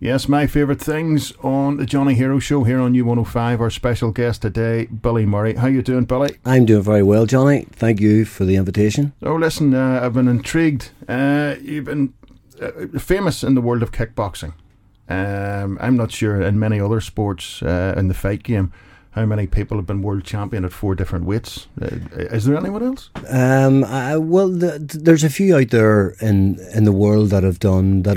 Yes, my favourite things on the Johnny Hero Show here on U105. Our special guest today, Billy Murray. How you doing, Billy? I'm doing very well, Johnny. Thank you for the invitation. Oh, listen, I've been intrigued. You've been famous in the world of kickboxing. I'm not sure in many other sports in the fight game how many people have been world champion at 4 different weights. Is there anyone else? There's a few out there in the world that have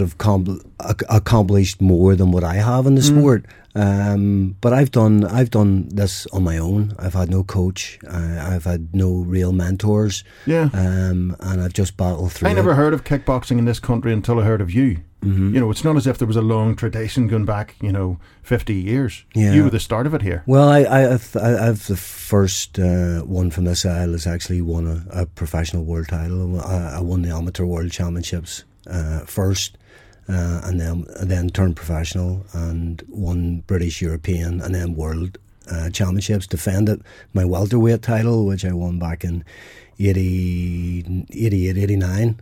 accomplished more than what I have in the sport. But I've done this on my own. I've had no coach. I've had no real mentors. Yeah. And I've just battled through. I never heard of kickboxing in this country until I heard of you. Mm-hmm. You know, it's not as if there was a long tradition going back, 50 years. Yeah. You were the start of it here. Well, I've the first one from this isle has actually won a professional world title. I won the amateur world championships first. And then turned professional and won British, European, and then world championships. Defended my welterweight title, which I won back in 88, 89.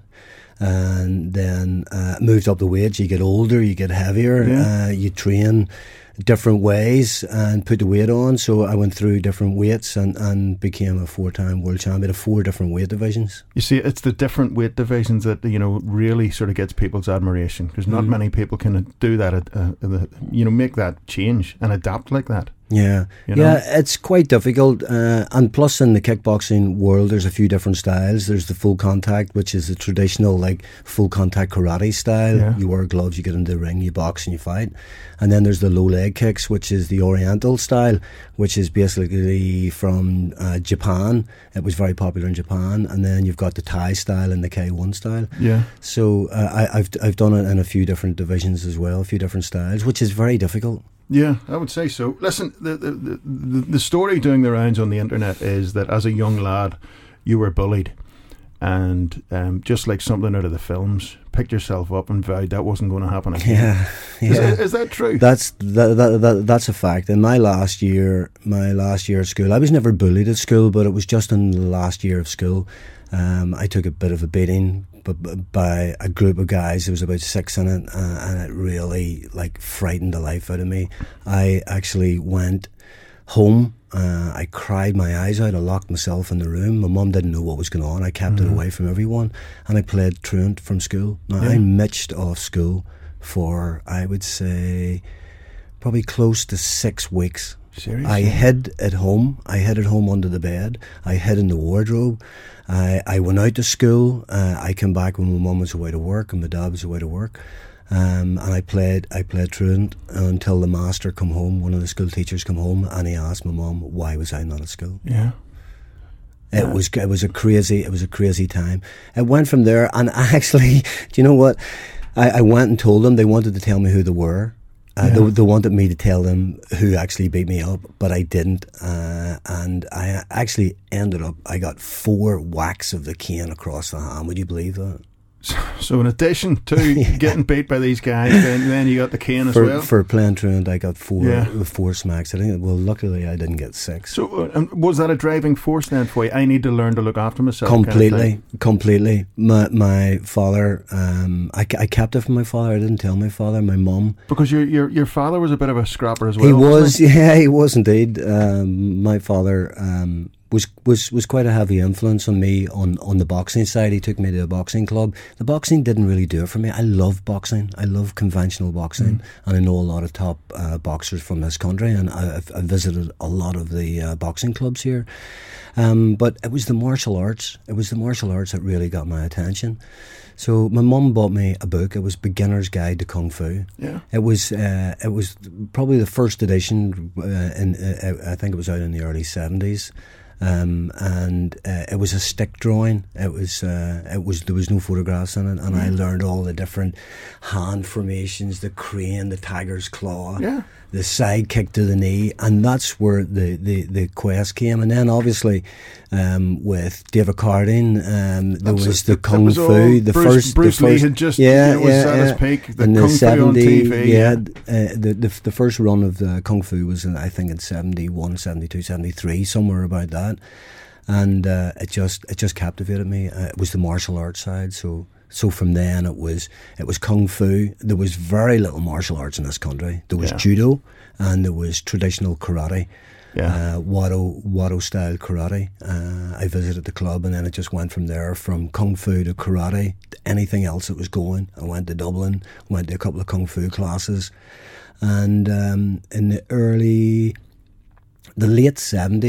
And then moved up the weights. You get older, you get heavier, you train different ways and put the weight on. So I went through different weights and became a 4-time world champion of 4 different weight divisions. You see, it's the different weight divisions that really sort of gets people's admiration, because not many people can do that. Make that change and adapt like that. Yeah, it's quite difficult, and plus in the kickboxing world there's a few different styles. There's the full contact, which is the traditional full contact karate style. Yeah. You wear gloves, you get into the ring, you box and you fight. And then there's the low leg kicks, which is the oriental style, which is basically from Japan. It was very popular in Japan. And then you've got the Thai style and the K1 style. Yeah. So I've done it in a few different divisions as well, a few different styles, which is very difficult. Yeah, I would say so. Listen, the story doing the rounds on the internet is that as a young lad, you were bullied, and just like something out of the films, picked yourself up and vowed that wasn't going to happen again. Yeah. Is that true? That's a fact. In my last year at school, I was never bullied at school, but it was just in the last year of school, I took a bit of a beating by a group of guys. There was about 6 in it, and it really frightened the life out of me. I actually went home. I cried my eyes out. I locked myself in the room. My mum didn't know what was going on. I kept it away from everyone, and I played truant from school. Now, I mitched off school for, I would say, probably close to 6 weeks. Seriously? I hid at home. I hid at home under the bed. I hid in the wardrobe. I went out to school. I came back when my mum was away to work and my dad was away to work. And I played truant until the master come home. One of the school teachers come home, and he asked my mum, why was I not at school? Yeah. It was a crazy time. It went from there, and actually, do you know what? I went and told them. They wanted to tell me who they were. They wanted me to tell them who actually beat me up, but I didn't. And I actually ended up, I got 4 whacks of the cane across the hand. Would you believe that? So in addition to getting beat by these guys, then you got the cane as well? For playing truant, I got 4 smacks. Luckily I didn't get 6. So was that a driving force then for you? I need to learn to look after myself. Completely. My father, I kept it from my father. I didn't tell my father. My mum. Because your father was a bit of a scrapper as well. He was, he was indeed. My father was quite a heavy influence on me on the boxing side. He took me to a boxing club. The boxing didn't really do it for me. I love boxing. I love conventional boxing, and I know a lot of top boxers from this country, and I've visited a lot of the boxing clubs here. But it was the martial arts. It was the martial arts that really got my attention. So my mum bought me a book. It was Beginner's Guide to Kung Fu. Yeah. It was probably the first edition. I think it was out in the early 70s. And it was a stick drawing. There was no photographs in it, and I learned all the different hand formations, the crane, the tiger's claw, the side kick to the knee, and that's where the quest came. And then obviously with David Carradine, there was the Kung Fu. Bruce Lee had just was at his peak. The Kung Fu on TV. The first run of the Kung Fu was I think in 71, 72, 73, somewhere about that. And it just captivated me. It was the martial arts side, so So from then it was kung fu. There was very little martial arts in this country. There was judo, and there was traditional karate. Wado style karate. I visited the club, and then it just went from there, from kung fu to karate, to anything else that was going. I went to Dublin, went to a couple of kung fu classes, and in the late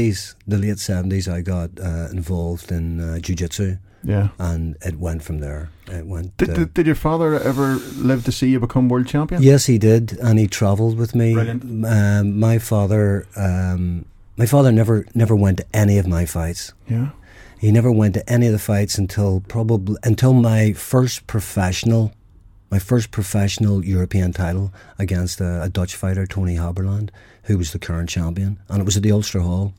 70s, I got involved in jiu-jitsu. Yeah. And it went from there. It went. Did your father ever live to see you become world champion? Yes, he did, and he travelled with me. Brilliant. My father never went to any of my fights. Yeah. He never went to any of the fights until my first professional European title against a Dutch fighter, Tony Haberland, who was the current champion, and it was at the Ulster Hall,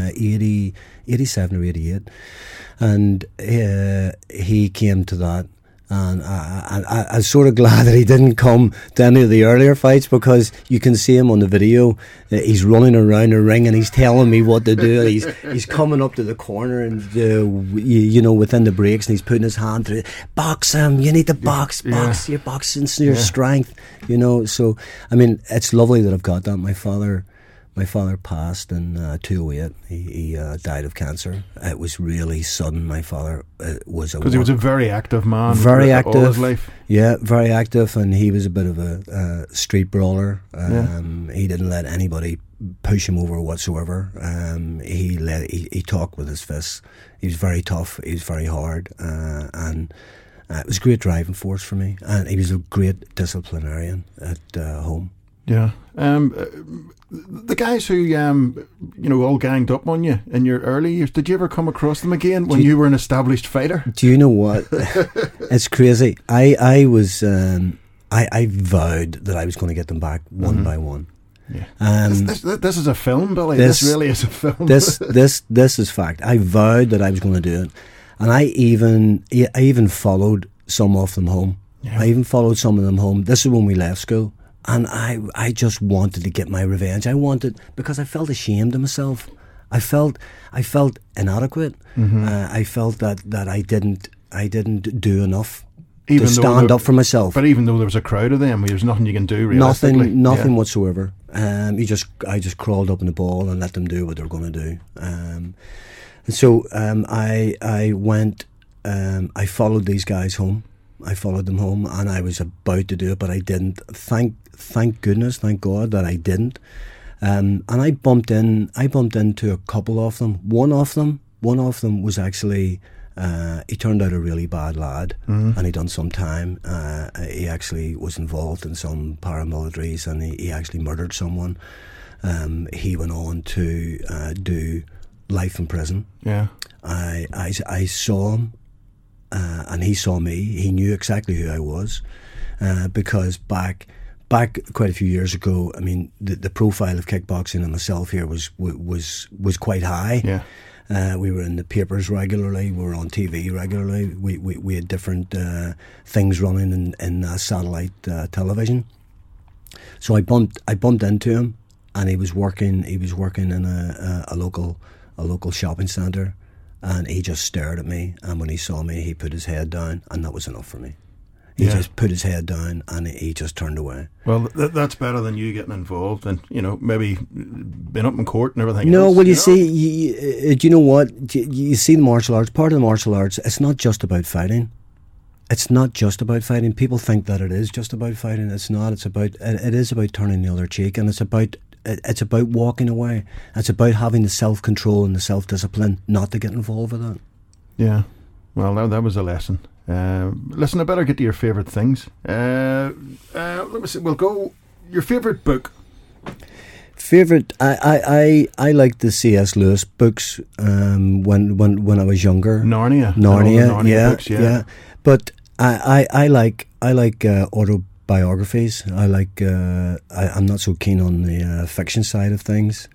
87 or 88, and he came to that. And I'm sort of glad that he didn't come to any of the earlier fights, because you can see him on the video. He's running around the ring and he's telling me what to do. He's coming up to the corner and within the breaks, and he's putting his hand through. Box him! You need to box. Your boxing, your strength. So I mean, it's lovely that I've got that. My father passed in 2008. He died of cancer. It was really sudden. My father was because he was a very active man. Very active. All his life. Yeah, very active, and he was a bit of a street brawler. He didn't let anybody push him over whatsoever. He talked with his fists. He was very tough. He was very hard, and it was a great driving force for me. And he was a great disciplinarian at home. Yeah. The guys who all ganged up on you in your early years, did you ever come across them again when you were an established fighter? Do you know what? It's crazy. I was I vowed that I was going to get them back one by one. Yeah. This is a film, Billy. This really is a film. This is fact. I vowed that I was going to do it, and I even followed some of them home. Yeah. I even followed some of them home. This is when we left school. And I just wanted to get my revenge. Because I felt ashamed of myself. I felt inadequate. Mm-hmm. I felt that I didn't do enough to stand up for myself. But even though there was a crowd of them, there's nothing you can do realistically. Nothing whatsoever. I just crawled up in the ball and let them do what they were going to do. So I went. I followed these guys home. I followed them home, and I was about to do it, but I didn't. Thank goodness, thank God that I didn't. And I bumped into a couple of them. One of them was actually. He turned out a really bad lad, and he done some time. He actually was involved in some paramilitaries, and he actually murdered someone. He went on to do life in prison. Yeah, I saw him. And he saw me. He knew exactly who I was, because back quite a few years ago, I mean, the profile of kickboxing and myself here was quite high. Yeah, we were in the papers regularly. We were on TV regularly. We had different things running in satellite television. So I bumped into him, and he was working in a local shopping centre. And he just stared at me, and when he saw me, he put his head down, and that was enough for me. He just put his head down, and he just turned away. Well, that's better than you getting involved and, maybe been up in court and everything else. No, well, you see, do you know what? You see the martial arts, part of the martial arts, it's not just about fighting. It's not just about fighting. People think that it is just about fighting. It's not. It is about turning the other cheek, and it's about walking away. It's about having the self-control and the self-discipline not to get involved with that. Yeah. Well, that was a lesson. Listen, I better get to your favourite things. Let me see. We'll go. Your favourite book? Favourite? I liked the C.S. Lewis books when I was younger. Narnia, books, yeah. But I like autobiographies. I like. I'm not so keen on the fiction side of things.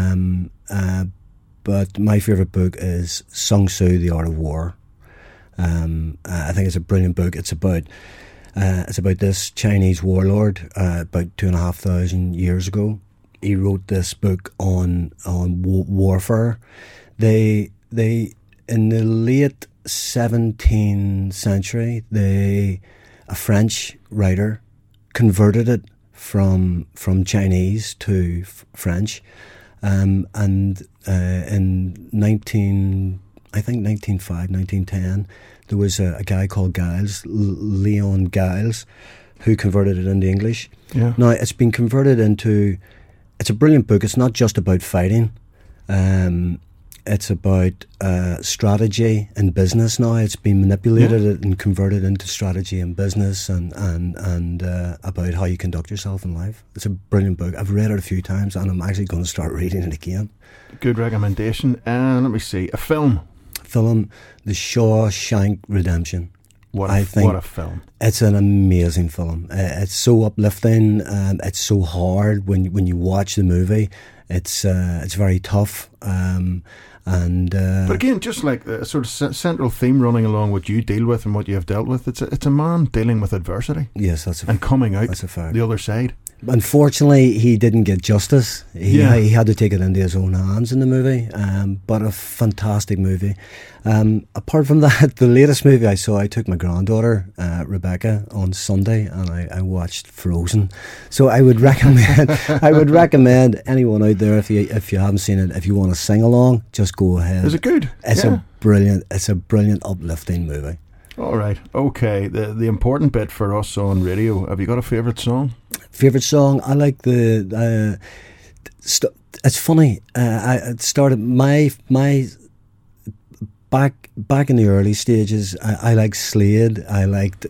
But my favourite book is Sun Tzu, The Art of War. I think it's a brilliant book. It's about this Chinese warlord about 2,500 years ago. He wrote this book on warfare. in the late 17th century, a French writer converted it from Chinese to French, and in 1910, there was a guy called Giles, Leon Giles, who converted it into English. Yeah. Now it's been converted into. It's a brilliant book. It's not just about fighting. It's about strategy and business now. It's been manipulated and converted into strategy and business and about how you conduct yourself in life. It's a brilliant book. I've read it a few times and I'm actually going to start reading it again. Good recommendation. And let me see. A film. The Shawshank Redemption. What a film. It's an amazing film. It's so uplifting. It's so hard when you watch the movie. It's very tough. But again, just like a sort of central theme running along what you deal with and what you have dealt with, it's a man dealing with adversity. Yes, and coming out that's a fact. The other side. Unfortunately, he didn't get justice. He had to take it into his own hands in the movie. But a fantastic movie. Apart from that, the latest movie I saw, I took my granddaughter Rebecca on Sunday, and I watched Frozen. So I would recommend anyone out there, if you haven't seen it, if you want to sing along, just go ahead. Is it good? It's a brilliant uplifting movie. All right, okay. The important bit for us on radio. Have you got a favourite song? Favorite song? I like the. It's funny. I started my back in the early stages. I liked Slade. I liked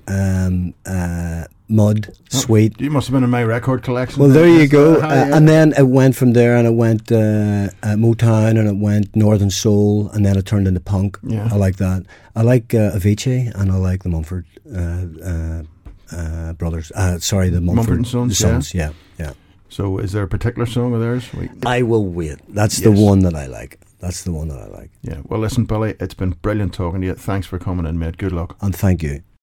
Mud, Sweet. You must have been in my record collection. Well, there you go. And then it went from there, and it went Motown, and it went Northern Soul, and then it turned into punk. Yeah. I like that. I like Avicii, and I like the Mumford brothers. Sorry, the Mumford Sons. Yeah. So, is there a particular song of theirs? I Will Wait. That's the one that I like. Yeah. Well, listen, Billy, it's been brilliant talking to you. Thanks for coming in, mate. Good luck. And thank you.